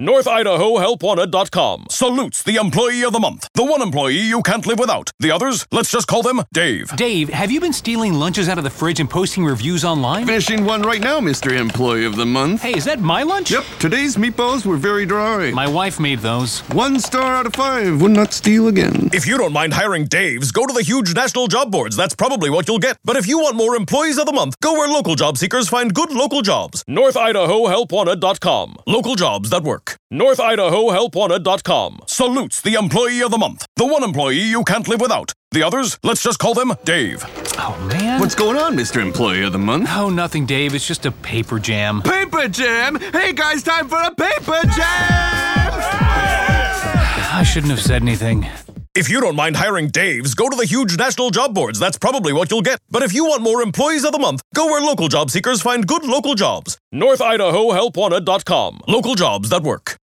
NorthIdahoHelpWanted.com salutes the Employee of the Month. The one employee you can't live without. The others, let's just call them Dave. Dave, have you been stealing lunches out of the fridge and posting reviews online? Finishing one right now, Mr. Employee of the Month. Hey, is that my lunch? Yep, today's meatballs were very dry. My wife made those. 1 star out of 5. Would not steal again. If you don't mind hiring Daves, go to the huge national job boards. That's probably what you'll get. But if you want more Employees of the Month, go where local job seekers find good local jobs. NorthIdahoHelpWanted.com. Local jobs that work. NorthIdahoHelpWanted.com salutes the Employee of the Month. The one employee you can't live without. The others, let's just call them Dave. Oh, man. What's going on, Mr. Employee of the Month? Oh, nothing, Dave. It's just a paper jam. Paper jam? Hey, guys, time for a paper jam! I shouldn't have said anything. If you don't mind hiring Daves, go to the huge national job boards. That's probably what you'll get. But if you want more Employees of the Month, go where local job seekers find good local jobs. NorthIdahoHelpWanted.com. Local jobs that work.